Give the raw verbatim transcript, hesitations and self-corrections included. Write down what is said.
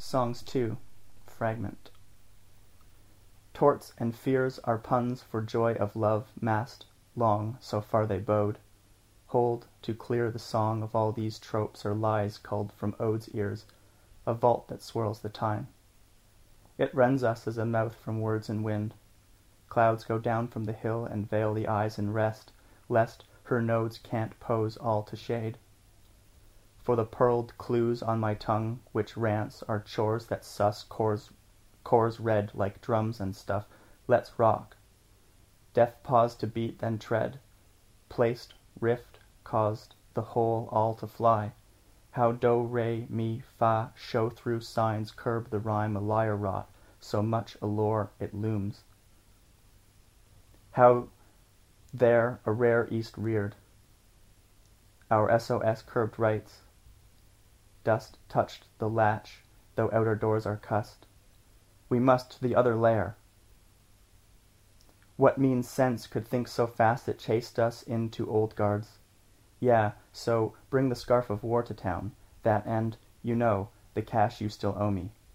Songs two, Fragment. Torts and fears are puns for joy of love massed long, so far they bode. Hold, to clear the song of all these tropes or lies culled from Ode's ears, a vault that swirls the time. It rends us as a mouth from words and wind. Clouds go down from the hill and veil the eyes in rest, lest her nodes can't pose all to shade. For the pearled clues on my tongue, which rants, are chores that suss cores, cores red like drums and stuff. Let's rock. Death paused to beat, then tread. Placed, rift, caused the whole all to fly. How do, re, mi, fa show through signs curb the rhyme a lyre wrought, so much allure it looms. How there a rare east reared. Our S O S curbed rights. Dust touched the latch, though outer doors are cussed. We must to the other lair. What mean sense could think so fast it chased us into old guards? Yeah, so bring the scarf of war to town, that and, you know, the cash you still owe me.